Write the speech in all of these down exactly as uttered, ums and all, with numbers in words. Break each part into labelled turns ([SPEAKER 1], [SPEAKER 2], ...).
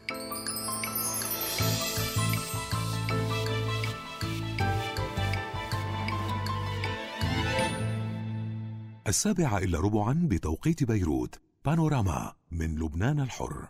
[SPEAKER 1] السابعة إلا ربعا بتوقيت بيروت. بانوراما من لبنان الحر.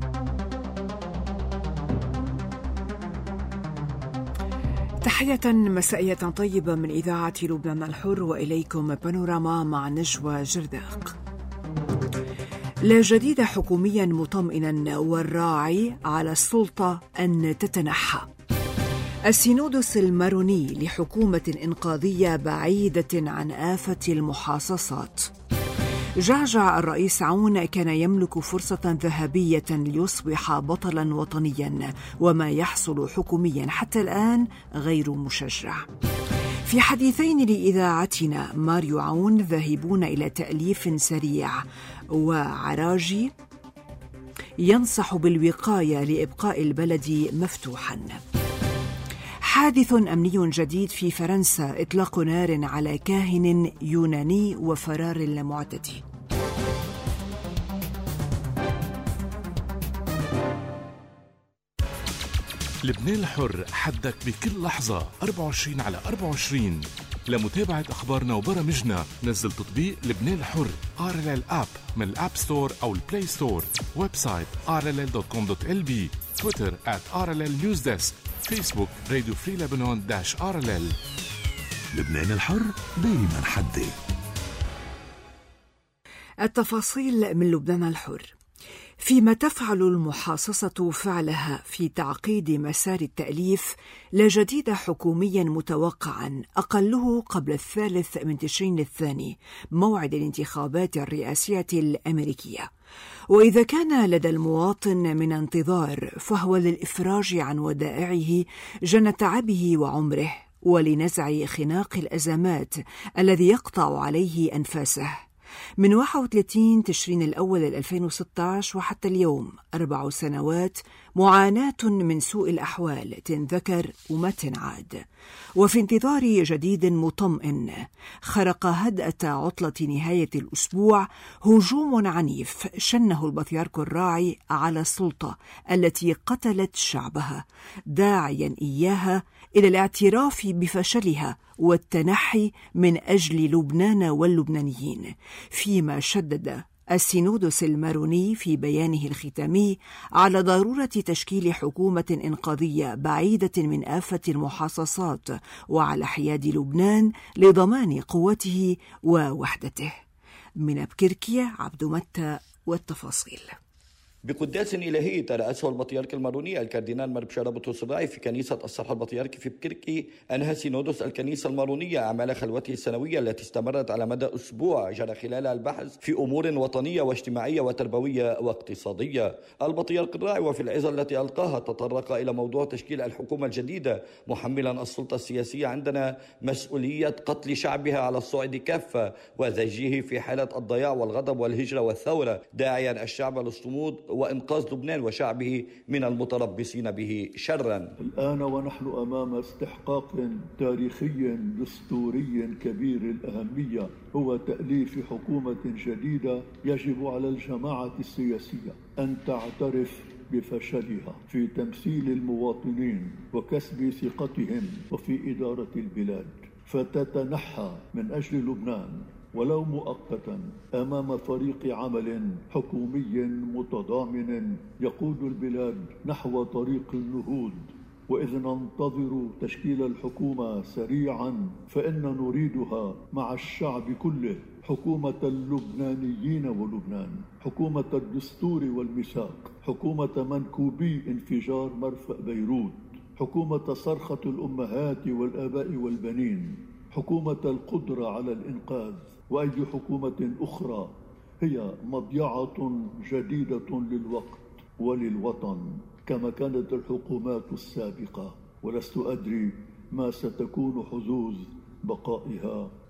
[SPEAKER 2] تحية مسائية طيبة من إذاعة لبنان الحر، وإليكم بانوراما مع نجوى جرداق. لا جديد حكوميا مطمئنا، والراعي على السلطة أن تتنحى. السينودوس الماروني لحكومة إنقاذية بعيدة عن آفة المحاصصات. جعجع الرئيس عون كان يملك فرصة ذهبية ليصبح بطلا وطنيا، وما يحصل حكوميا حتى الآن غير مشجع. في حديثين لإذاعتنا، ماريو عون ذاهبون إلى تأليف سريع، وعراجي ينصح بالوقاية لإبقاء البلد مفتوحا. حادث أمني جديد في فرنسا، إطلاق نار على كاهن يوناني وفرار المعتدي.
[SPEAKER 3] لبنان الحر حدك بكل لحظة أربعة وعشرين على أربعة وعشرين. لمتابعة أخبارنا وبرامجنا نزل تطبيق لبنان الحر آر إل إل آب من الآب ستور أو البلاي ستور. ويب سايت آر إل إل دوت كوم دوت إل بي. تويتر آت آر إل إل نيوز ديسك. فيسبوك راديو فري لبنان داش آر إل إل.
[SPEAKER 1] لبنان الحر دايما حدي.
[SPEAKER 2] التفاصيل من لبنان الحر. فيما تفعل المحاصصة فعلها في تعقيد مسار التأليف، لا جديد حكوميا متوقعا، أقله قبل الثالث من تشرين الثاني، موعد الانتخابات الرئاسية الأمريكية. وإذا كان لدى المواطن من انتظار، فهو للإفراج عن ودائعه جنى تعبه وعمره، ولنزع خناق الأزمات الذي يقطع عليه أنفاسه. من واحد وثلاثين تشرين الأول ألفين وستة عشر وحتى اليوم أربع سنوات معاناة من سوء الأحوال تنذكر وما تنعاد. وفي انتظار جديد مطمئن، خرق هدأة عطلة نهاية الأسبوع هجوم عنيف شنه البطريرك الراعي على السلطة التي قتلت شعبها، داعيا إياها إلى الاعتراف بفشلها والتنحي من أجل لبنان واللبنانيين. فيما شدد السينودوس الماروني في بيانه الختامي على ضرورة تشكيل حكومة إنقاذية بعيدة من آفة المحاصصات، وعلى حياد لبنان لضمان قوته ووحدته. من بكركيا عبد متى والتفاصيل.
[SPEAKER 4] بقداس إلهي ترأسه البطريرك الماروني الكاردينال مربشارة بطرس الراعي في كنيسة الصرح البطريركي في بكركي، أنهى سينودوس الكنيسة المارونية أعمال خلوته السنوية التي استمرت على مدى أسبوع، جرى خلالها البحث في أمور وطنية واجتماعية وتربوية واقتصادية. البطريرك الراعي وفي العظة التي ألقاها تطرق إلى موضوع تشكيل الحكومة الجديدة، محملا السلطة السياسية عندنا مسؤولية قتل شعبها على الصعيد كافة وزجه في حالة الضياع والغضب والهجرة والثورة، داعيا الشعب للصمود وإنقاذ لبنان وشعبه من المتربصين به شرا.
[SPEAKER 5] الآن ونحن أمام استحقاق تاريخي دستوري كبير الأهمية، هو تأليف حكومة جديدة. يجب على الجماعة السياسية أن تعترف بفشلها في تمثيل المواطنين وكسب ثقتهم وفي إدارة البلاد، فتتنحى من أجل لبنان ولو مؤقتا أمام فريق عمل حكومي متضامن يقود البلاد نحو طريق النهوض. وإذ ننتظر تشكيل الحكومة سريعا، فإن نريدها مع الشعب كله، حكومة اللبنانيين ولبنان، حكومة الدستور والميثاق، حكومة منكوبي انفجار مرفأ بيروت، حكومة صرخة الأمهات والآباء والبنين، حكومة القدرة على الإنقاذ. وأي حكومة أخرى هي مضيعة جديدة للوقت وللوطن كما كانت الحكومات السابقة، ولست أدري ما ستكون حظوظ بقائها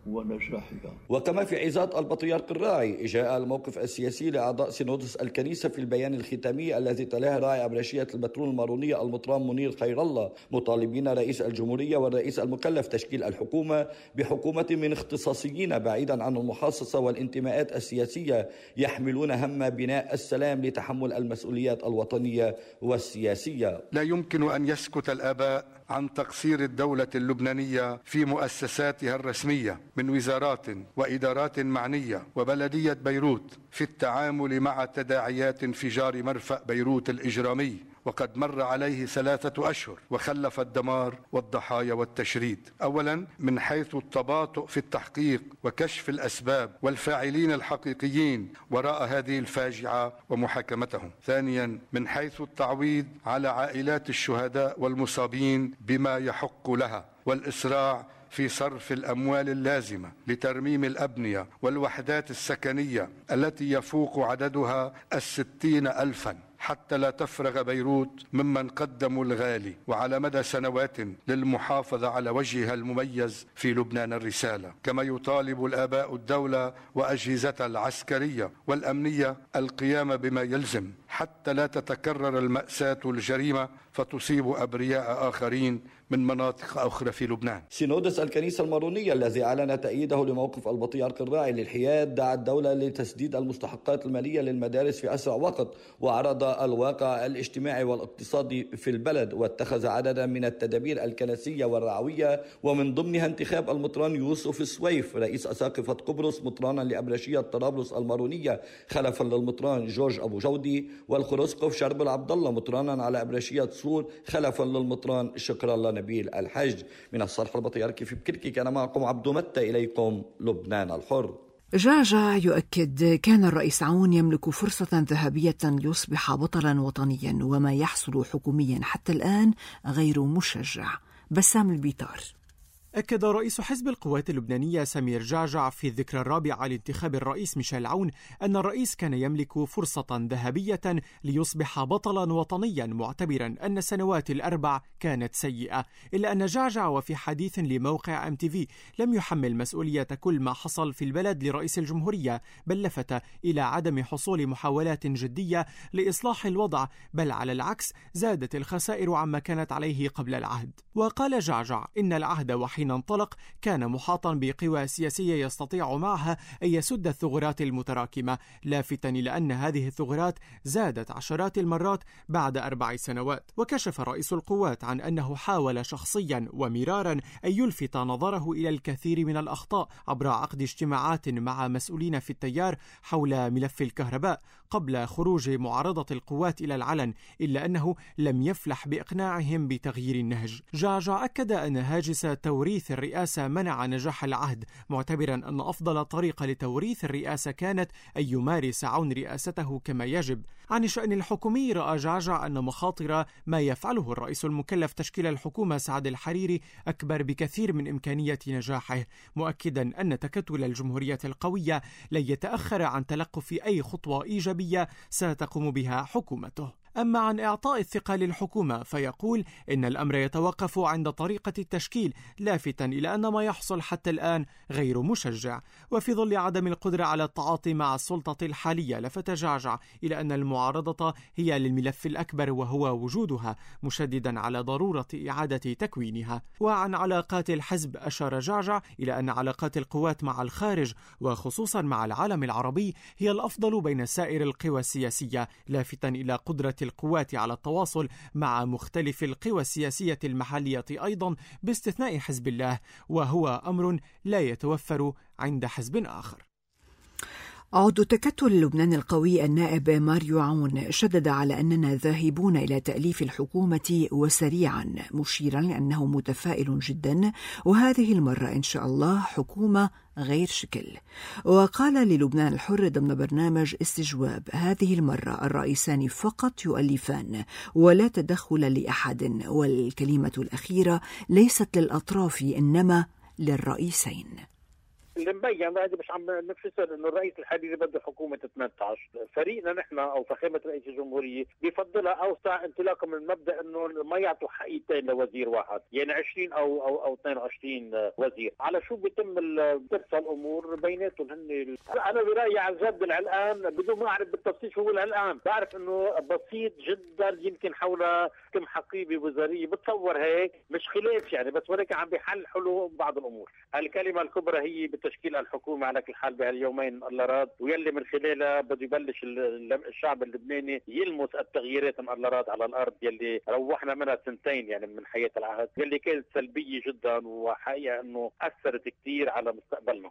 [SPEAKER 5] ونجاحها.
[SPEAKER 4] وكما في عظات البطريرك الراعي، جاء الموقف السياسي لأعضاء سينودس الكنيسة في البيان الختامي الذي تلاه راعي أبرشية البترول المارونية المطران منير خير الله، مطالبين رئيس الجمهورية والرئيس المكلف تشكيل الحكومة بحكومة من اختصاصيين بعيدا عن المحاصصة والانتماءات السياسية، يحملون هم بناء السلام لتحمل المسؤوليات الوطنية والسياسية.
[SPEAKER 6] لا يمكن أن يسكت الآباء عن تقصير الدولة اللبنانية في مؤسساتها الرسمية من وزارات وإدارات معنية وبلدية بيروت في التعامل مع تداعيات انفجار مرفأ بيروت الإجرامي، وقد مر عليه ثلاثة أشهر وخلف الدمار والضحايا والتشريد. أولا، من حيث التباطؤ في التحقيق وكشف الأسباب والفاعلين الحقيقيين وراء هذه الفاجعة ومحاكمتهم. ثانيا، من حيث التعويض على عائلات الشهداء والمصابين بما يحق لها، والإسراع في صرف الأموال اللازمة لترميم الأبنية والوحدات السكنية التي يفوق عددها الستين ألفاً، حتى لا تفرغ بيروت ممن قدموا الغالي وعلى مدى سنوات للمحافظة على وجهها المميز في لبنان الرسالة. كما يطالب الآباء الدولة وأجهزتها العسكرية والأمنية القيام بما يلزم حتى لا تتكرر المأساة الجريمة فتصيب أبرياء آخرين من مناطق أخرى في لبنان.
[SPEAKER 4] سينودس الكنيسة المارونية الذي أعلن تأييده لموقف البطريرك الراعي للحياد دعا الدولة لتسديد المستحقات المالية للمدارس في أسرع وقت، وعرض الواقع الاجتماعي والاقتصادي في البلد، واتخذ عددا من التدابير الكنسية والرعوية، ومن ضمنها انتخاب المطران يوسف السويف رئيس أساقفة قبرص مطرانا لأبرشية طرابلس المارونية خلفا للمطران جورج أبو جودي، والخرسقف شربل عبد الله مطرانا على أبرشية صور خلفا للمطران شكر الله نبيل الحج. من الصرح البطريركي في بكركي كان معكم عبدو متى، إليكم لبنان الحر.
[SPEAKER 2] جعجع يؤكد كان الرئيس عون يملك فرصة ذهبية ليصبح بطلا وطنيا، وما يحصل حكوميا حتى الآن غير مشجع. بسام البيطار.
[SPEAKER 7] أكد رئيس حزب القوات اللبنانية سمير جعجع في الذكرى الرابعة لانتخاب الرئيس ميشيل عون أن الرئيس كان يملك فرصة ذهبية ليصبح بطلا وطنيا، معتبرا أن السنوات الأربع كانت سيئة، إلا أن جعجع وفي حديث لموقع أم تي في لم يحمل مسؤولية كل ما حصل في البلد لرئيس الجمهورية، بل لفت إلى عدم حصول محاولات جدية لإصلاح الوضع، بل على العكس زادت الخسائر عما كانت عليه قبل العهد. وقال جعجع إن العهد وحين انطلق كان محاطا بقوى سياسية يستطيع معها أن يسد الثغرات المتراكمة، لافتا إلى أن هذه الثغرات زادت عشرات المرات بعد أربع سنوات. وكشف رئيس القوات عن أنه حاول شخصيا ومرارا أن يلفت نظره إلى الكثير من الأخطاء عبر عقد اجتماعات مع مسؤولين في التيار حول ملف الكهرباء قبل خروج معارضة القوات إلى العلن، إلا أنه لم يفلح بإقناعهم بتغيير النهج. جعجع أكد أن هاجس توريث الرئاسة منع نجاح العهد، معتبرا أن أفضل طريقة لتوريث الرئاسة كانت أن يمارس عون رئاسته كما يجب. عن الشأن الحكومي رأى جعجع أن مخاطر ما يفعله الرئيس المكلف تشكيل الحكومة سعد الحريري أكبر بكثير من إمكانية نجاحه، مؤكدا أن تكتل الجمهورية القوية لن يتأخر عن تلقف أي خطوة إيجابية ستقوم بها حكومته. أما عن إعطاء الثقة للحكومة فيقول إن الأمر يتوقف عند طريقة التشكيل، لافتا إلى أن ما يحصل حتى الآن غير مشجع. وفي ظل عدم القدرة على التعاطي مع السلطة الحالية، لفت جعجع إلى أن المعارضة هي للملف الأكبر وهو وجودها، مشددا على ضرورة إعادة تكوينها. وعن علاقات الحزب أشار جعجع إلى أن علاقات القوات مع الخارج وخصوصا مع العالم العربي هي الأفضل بين سائر القوى السياسية، لافتا إلى قدرة القوات على التواصل مع مختلف القوى السياسية المحلية أيضا باستثناء حزب الله، وهو أمر لا يتوفر عند حزب آخر.
[SPEAKER 2] عضو تكتل لبنان القوي النائب ماريو عون شدد على أننا ذاهبون إلى تأليف الحكومة وسريعا، مشيرا أنه متفائل جدا، وهذه المرة إن شاء الله حكومة غير شكل. وقال للبنان الحر ضمن برنامج استجواب: هذه المرة الرئيسان فقط يؤلفان ولا تدخل لأحد، والكلمة الأخيرة ليست للأطراف إنما للرئيسين.
[SPEAKER 8] اللي مبين هذه مش عم نفسر انه الرئيس الحريري بده حكومه ثمانية عشر. فريقنا نحن او فخامه رئيس الجمهوريه بفضلها اوسع انطلاقا من مبدا انه ما يعطوا حقيقتين لوزير واحد، يعني عشرين او او او اثنين وعشرين وزير. على شو بيتم ترسى الامور بيناتهم هن. انا برايي عن جد العلقان بدون ما اعرف بالتفصيل شو هو العلقان، بعرف انه بسيط جدا، يمكن حول كم حقيبه وزاريه بتصور هيك، مش خلاف يعني، بس ولكن عم بيحل حلو بعض الامور. الكلمه الكبرى هي بتشكيل الحكومه على كل حال بهاليومين الله راد، ويلي من خلالها بده يبلش الشعب اللبناني يلمس التغييرات من الله راد على الارض يلي روحنا منها سنتين يعني من حياه العهد، يلي كانت سلبيه جدا وحقيقه انه اثرت كثير على مستقبلنا.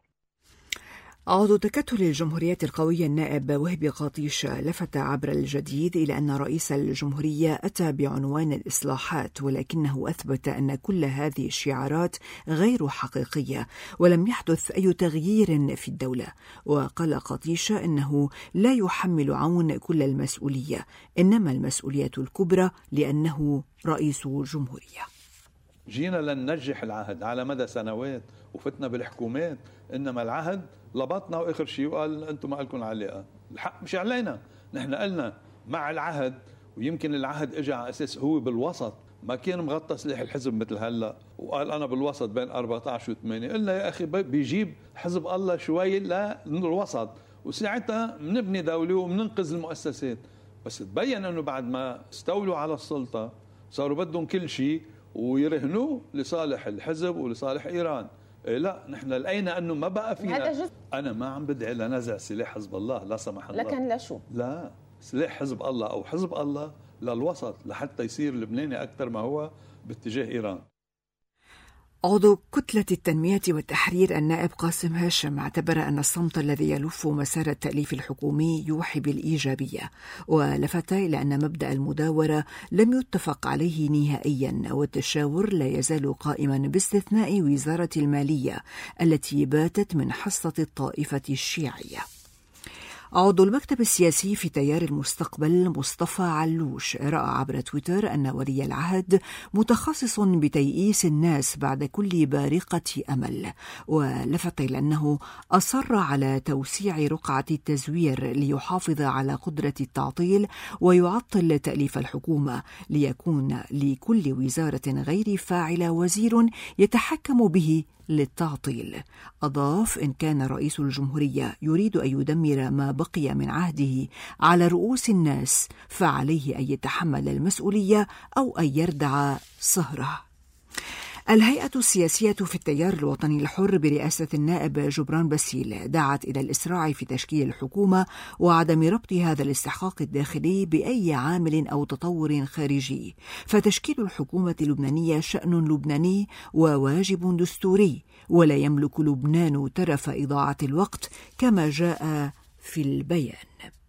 [SPEAKER 2] عضو تكتل الجمهوريات القوية النائب وهبي قاطيش لفت عبر الجديد إلى أن رئيس الجمهورية أتى بعنوان الإصلاحات، ولكنه أثبت أن كل هذه الشعارات غير حقيقية ولم يحدث أي تغيير في الدولة. وقال قاطيش أنه لا يحمل عون كل المسؤولية، إنما المسؤولية الكبرى لأنه رئيس جمهورية.
[SPEAKER 9] جينا لننجح العهد على مدى سنوات وفتنا بالحكومات، إنما العهد لبطنا وآخر شيء وقال أنتم ما لكم علاقة. الحق مش علينا، نحن قلنا مع العهد، ويمكن العهد اجى على أساس هو بالوسط، ما كان مغطى سلاح الحزب مثل هلا وقال أنا بالوسط بين أربعة عشر وثمانية. قلنا يا أخي بيجيب حزب الله شوي للوسط وساعتها بنبني دولة وبننقذ المؤسسات. بس تبين أنه بعد ما استولوا على السلطة صاروا بدهم كل شيء ويرهنوه لصالح الحزب ولصالح إيران. إيه لا، نحن لقينا انه ما بقى فينا. انا ما عم بدعي لنزع سلاح حزب الله لا سمح الله،
[SPEAKER 10] لكن لشو؟
[SPEAKER 9] لا، سلاح حزب الله او حزب الله للوسط لحتى يصير لبناني اكثر ما هو باتجاه ايران.
[SPEAKER 2] عضو كتلة التنمية والتحرير النائب قاسم هاشم اعتبر أن الصمت الذي يلف مسار التأليف الحكومي يوحي بالإيجابية، ولفت إلى أن مبدأ المداورة لم يتفق عليه نهائيا، والتشاور لا يزال قائما باستثناء وزارة المالية التي باتت من حصة الطائفة الشيعية. عضو المكتب السياسي في تيار المستقبل مصطفى علوش رأى عبر تويتر أن ولي العهد متخصص بتيئيس الناس بعد كل بارقة أمل، ولفت إلى أنه أصر على توسيع رقعة التزوير ليحافظ على قدرة التعطيل ويعطل تأليف الحكومة ليكون لكل وزارة غير فاعلة وزير يتحكم به للتعطيل. أضاف: إن كان رئيس الجمهورية يريد أن يدمر ما بقي من عهده على رؤوس الناس فعليه أن يتحمل المسؤولية أو أن يردع صهره. الهيئة السياسية في التيار الوطني الحر برئاسة النائب جبران باسيل دعت إلى الإسراع في تشكيل الحكومة وعدم ربط هذا الاستحقاق الداخلي بأي عامل أو تطور خارجي، فتشكيل الحكومة اللبنانية شأن لبناني وواجب دستوري، ولا يملك لبنان ترف إضاعة الوقت كما جاء في البيان.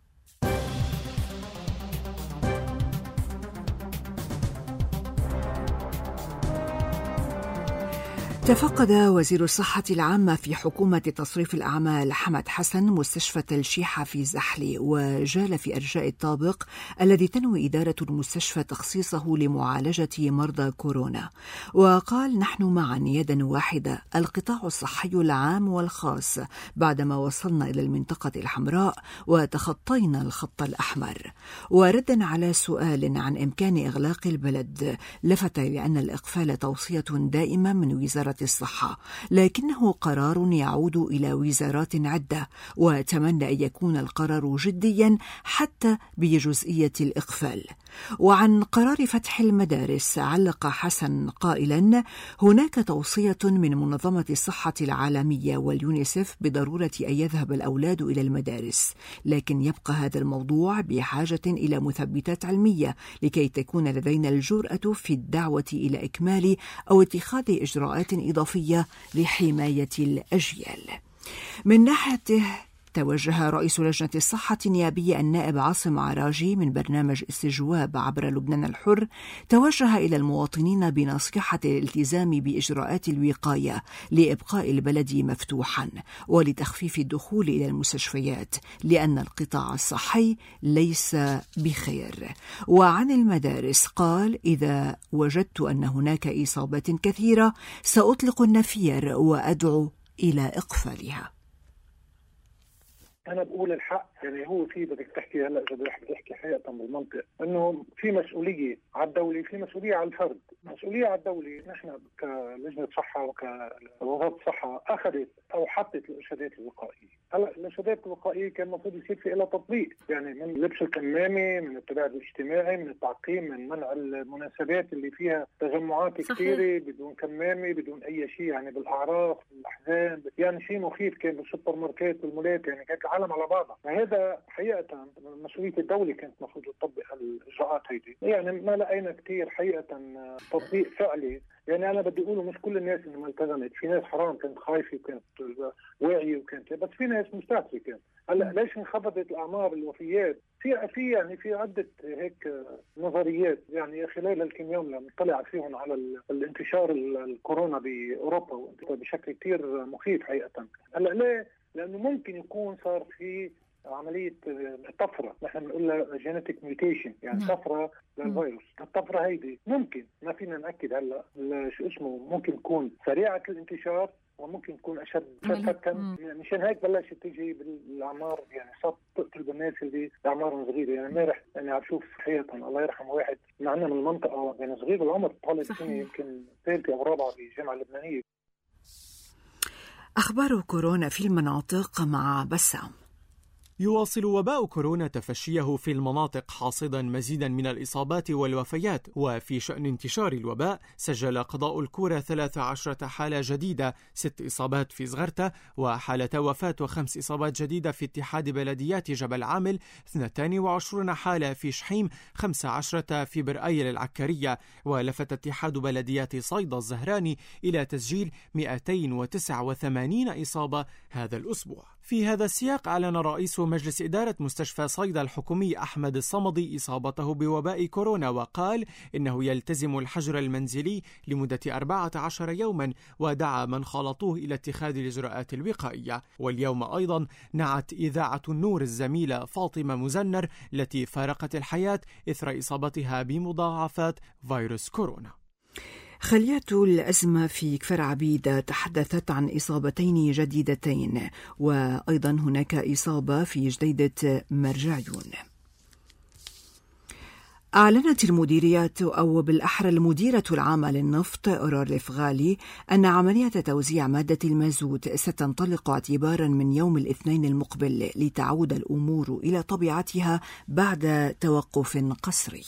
[SPEAKER 2] تفقد وزير الصحة العامة في حكومة تصريف الأعمال حمد حسن مستشفى الشيحة في زحلي، وجال في أرجاء الطابق الذي تنوي إدارة المستشفى تخصيصه لمعالجة مرضى كورونا، وقال: نحن معا يدا واحدة القطاع الصحي العام والخاص بعدما وصلنا إلى المنطقة الحمراء وتخطينا الخط الأحمر. وردا على سؤال عن إمكان إغلاق البلد، لفت لأن الإقفال توصية دائمة من وزارة الصحة، لكنه قرار يعود إلى وزارات عدة، وتمنى أن يكون القرار جديا حتى بجزئية الإقفال. وعن قرار فتح المدارس علق حسن قائلا: هناك توصية من منظمة الصحة العالمية واليونيسف بضرورة أن يذهب الأولاد إلى المدارس، لكن يبقى هذا الموضوع بحاجة إلى مثبتات علمية لكي تكون لدينا الجرأة في الدعوة إلى إكمال أو اتخاذ إجراءات إضافية لحماية الأجيال. من ناحيته توجه رئيس لجنة الصحة النيابية النائب عاصم عراجي من برنامج استجواب عبر لبنان الحر، توجه إلى المواطنين بنصيحة الالتزام بإجراءات الوقاية لإبقاء البلد مفتوحا ولتخفيف الدخول إلى المستشفيات، لأن القطاع الصحي ليس بخير. وعن المدارس قال: إذا وجدت أن هناك إصابات كثيرة سأطلق النفير وأدعو إلى إقفالها.
[SPEAKER 10] أنا بقول الحق، يعني هو في بدك تحكي هلا إذا بدك تحكي حقيقة بالمنطق إنه في مسؤولية على الدولة، في مسؤولية على الفرد. مسؤولية على الدولة، نحن كلجنة صحة وكوزارة الصحة أخذت أو حطت الإرشادات الوقائية. هلا الإرشادات الوقائية كان المفروض يصير في لها تطبيق، يعني من لبس الكمامة، من التباعد الاجتماعي، من التعقيم، من منع المناسبات اللي فيها تجمعات كثيرة بدون كمامة بدون أي شيء، يعني بالأعراف بالأحزان، يعني شيء مخيف كان بالسوبر ماركت والمولات، يعني كانت العالم على بعضها. فهذا حقيقة مسؤولية الدولة كانت المفروض تطبق الإجراءات هيدي، يعني ما لقينا كثير حقيقة تطبيق فعلي. يعني أنا بدي أقوله مش كل الناس اللي ما التزمت، في ناس حرام كانت خايفة وكانت واعية وكانت، بس في ناس مستهترة كانت. هلا ليش انخفضت الأعمار الوفيات؟ في في يعني في عدة هيك نظريات، يعني خلال الكم يوم لما طلع فيهم على الانتشار الكورونا بأوروبا بشكل كتير مخيف حقيقة. هلا ليه؟ لأنه ممكن يكون صار في عملية طفرة، نحن بنقول لها جينيتيك ميوتيشن، يعني
[SPEAKER 2] نعم.
[SPEAKER 10] طفرة للفيروس. الطفرة هيدي ممكن، ما فينا نأكد هلا شو اسمه، ممكن تكون سريعة الانتشار وممكن تكون أشد شفتا. مشان هيك بلشت تيجي بالأعمار، يعني صارت تقتل بالناس اللي أعمارهم صغيرة. يعني امبارح يعني عم شوف حقيقة الله يرحم واحد معنا من المنطقة، يعني صغير بالعمر، طالب سنة يمكن ثالثة أو رابعة بالجامعة اللبنانية.
[SPEAKER 2] أخبار كورونا في المناطق مع بسام.
[SPEAKER 7] يواصل وباء كورونا تفشيه في المناطق، حاصدا مزيدا من الإصابات والوفيات. وفي شأن انتشار الوباء، سجل قضاء الكورة ثلاث عشرة حالة جديدة، ست إصابات في زغرتة وحالة وفاة، وخمس إصابات جديدة في اتحاد بلديات جبل عامل، اثنتين وعشرين حالة في شحيم، خمس عشرة في برآيل العكارية. ولفت اتحاد بلديات صيدا الزهراني إلى تسجيل مئتين وتسعة وثمانين إصابة هذا الأسبوع. في هذا السياق، أعلن رئيس مجلس إدارة مستشفى صيدا الحكومي أحمد الصمدي إصابته بوباء كورونا، وقال إنه يلتزم الحجر المنزلي لمدة أربعة عشر يوما، ودعا من خالطوه إلى اتخاذ الإجراءات الوقائية. واليوم أيضا نعت إذاعة النور الزميلة فاطمة مزنر التي فارقت الحياة إثر إصابتها بمضاعفات فيروس كورونا.
[SPEAKER 2] خليات الأزمة في كفر عبيدة تحدثت عن إصابتين جديدتين، وأيضا هناك إصابة في جديدة مرجعيون. أعلنت المديريات أو بالأحرى المديرة العامة للنفط أورور الفغالي أن عملية توزيع مادة المازوت ستنطلق اعتبارا من يوم الاثنين المقبل، لتعود الأمور إلى طبيعتها بعد توقف قسري.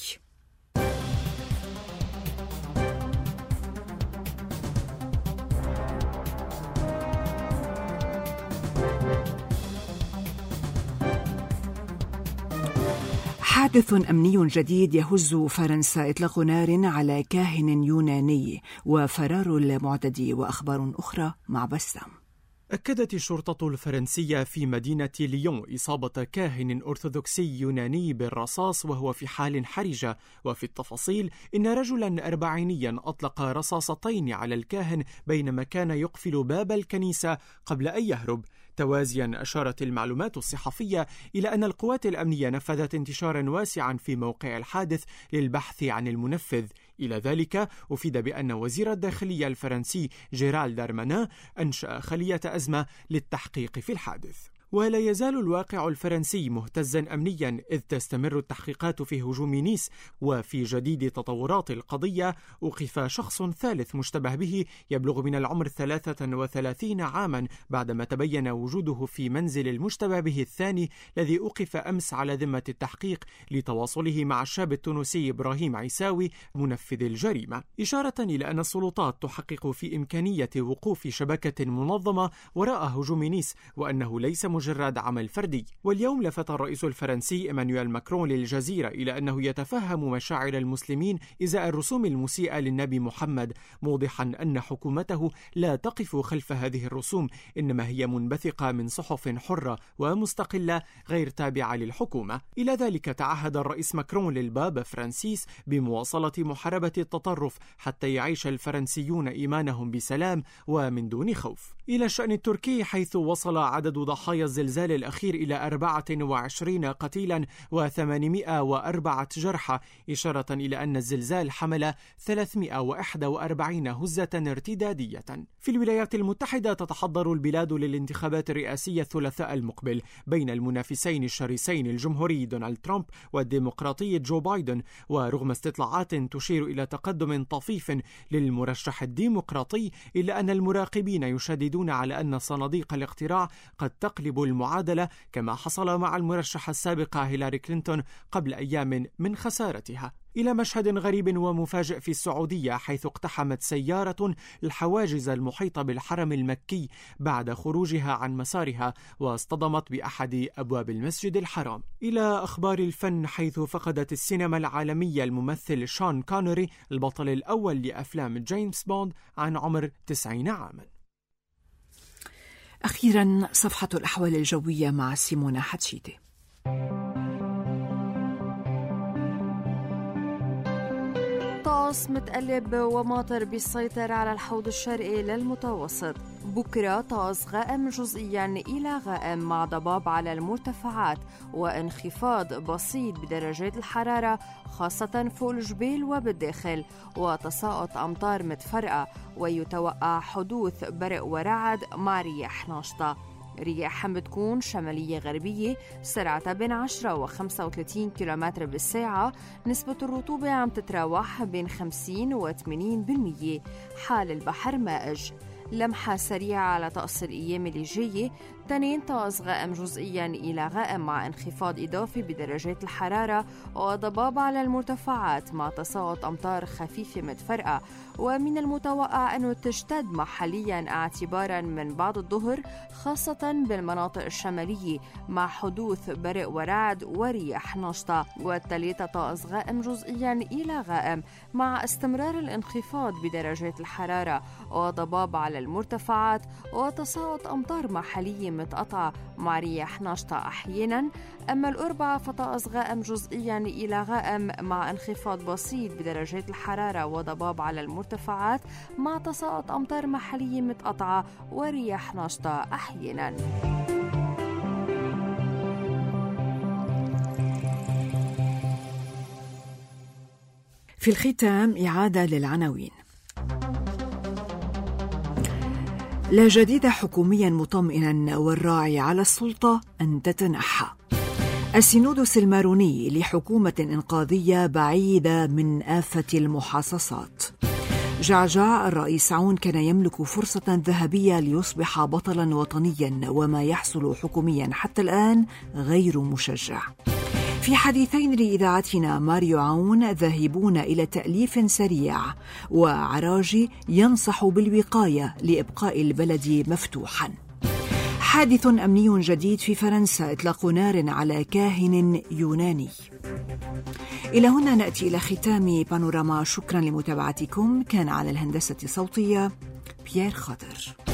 [SPEAKER 2] حادث أمني جديد يهز فرنسا، إطلاق نار على كاهن يوناني وفرار المعتدي. وأخبار أخرى مع بسام.
[SPEAKER 7] أكدت الشرطة الفرنسية في مدينة ليون إصابة كاهن أرثوذكسي يوناني بالرصاص وهو في حال حرجة. وفي التفاصيل، إن رجلا أربعينيا أطلق رصاصتين على الكاهن بينما كان يقفل باب الكنيسة قبل أن يهرب. توازيا، أشارت المعلومات الصحفية إلى أن القوات الأمنية نفذت انتشارا واسعا في موقع الحادث للبحث عن المنفذ. إلى ذلك، أفيد بأن وزير الداخلية الفرنسي جيرال دارمانان أنشأ خلية أزمة للتحقيق في الحادث. ولا يزال الواقع الفرنسي مهتزا أمنيا، إذ تستمر التحقيقات في هجوم نيس. وفي جديد تطورات القضية، أوقف شخص ثالث مشتبه به يبلغ من العمر ثلاثة وثلاثين عاما بعدما تبين وجوده في منزل المشتبه به الثاني الذي أوقف أمس على ذمة التحقيق لتواصله مع الشاب التونسي إبراهيم عيساوي منفذ الجريمة، إشارة إلى أن السلطات تحقق في إمكانية وقوف شبكة منظمة وراء هجوم نيس، وأنه ليس مجرد عمل فردي. واليوم لفت الرئيس الفرنسي إيمانويل ماكرون للجزيرة إلى أنه يتفهم مشاعر المسلمين إزاء الرسوم المسيئة للنبي محمد، موضحا أن حكومته لا تقف خلف هذه الرسوم، إنما هي منبثقة من صحف حرة ومستقلة غير تابعة للحكومة. إلى ذلك، تعهد الرئيس ماكرون للبابا فرانسيس بمواصلة محاربة التطرف حتى يعيش الفرنسيون إيمانهم بسلام ومن دون خوف. إلى الشأن التركي، حيث وصل عدد ضحايا الزلزال الأخير إلى أربعة وعشرين قتيلا وثمانمائة وأربعة جرحى، إشارة إلى أن الزلزال حمل ثلاثمائة وواحد وأربعين هزة ارتدادية. في الولايات المتحدة تتحضر البلاد للانتخابات الرئاسية الثلاثاء المقبل بين المنافسين الشرسين الجمهوري دونالد ترامب والديمقراطي جو بايدن، ورغم استطلاعات تشير إلى تقدم طفيف للمرشح الديمقراطي، إلا أن المراقبين يشددون على أن صناديق الاقتراع قد تقلب المعادلة، كما حصل مع المرشحة السابقة هيلاري كلينتون قبل أيام من خسارتها. إلى مشهد غريب ومفاجئ في السعودية، حيث اقتحمت سيارة الحواجز المحيطة بالحرم المكي بعد خروجها عن مسارها واصطدمت بأحد أبواب المسجد الحرام. إلى أخبار الفن، حيث فقدت السينما العالمية الممثل شون كونوري البطل الأول لأفلام جيمس بوند عن عمر تسعين عاما.
[SPEAKER 2] أخيرا صفحة الأحوال الجوية مع سيمونا حتشيتي.
[SPEAKER 11] طقس متقلب وماطر بيسيطر على الحوض الشرقي للمتوسط. بكرة طقس غائم جزئيا إلى غائم مع ضباب على المرتفعات وانخفاض بسيط بدرجات الحرارة خاصة فوق الجبال وبالداخل، وتساقط أمطار متفرقة، ويتوقع حدوث برق ورعد مع رياح ناشطة. رياح بتكون شمالية غربية سرعتها بين عشرة وخمسة وثلاثين كيلومتر بالساعة. نسبة الرطوبة عم تتراوح بين خمسين وثمانين بالمية. حال البحر مائج. لمحة سريعة على طقس الأيام اللي جاية. تنين طقس غائم جزئيا إلى غائم مع انخفاض إضافي بدرجات الحرارة وضباب على المرتفعات مع تساقط أمطار خفيفة متفرقة، ومن المتوقع أنه تشتد محليا اعتبارا من بعد الظهر خاصة بالمناطق الشمالية مع حدوث برق ورعد ورياح نشطة. والثلاثة طقس غائم جزئيا إلى غائم مع استمرار الانخفاض بدرجات الحرارة وضباب على المرتفعات وتساقط أمطار محلية متقطعة مع رياح نشطة أحيانا. أما الأربعاء فطقس غائم جزئيا إلى غائم مع انخفاض بسيط بدرجات الحرارة وضباب على المرتفعات مع تساقط أمطار محلية متقطعة ورياح نشطة أحيانا.
[SPEAKER 2] في الختام إعادة للعناوين. لا جديد حكوميا مطمئنا والراعي على السلطة أن تتنحى. السينودوس الماروني لحكومة إنقاذية بعيدة من آفة المحاصصات. جعجع الرئيس عون كان يملك فرصة ذهبية ليصبح بطلا وطنيا، وما يحصل حكوميا حتى الآن غير مشجع. في حديثين لإذاعتنا، ماريو عون ذاهبون إلى تأليف سريع، وعراجي ينصح بالوقاية لإبقاء البلد مفتوحا. حادث أمني جديد في فرنسا، إطلاق نار على كاهن يوناني. إلى هنا نأتي إلى ختام بانوراما. شكرا لمتابعتكم. كان على الهندسة الصوتية بيير خاطر.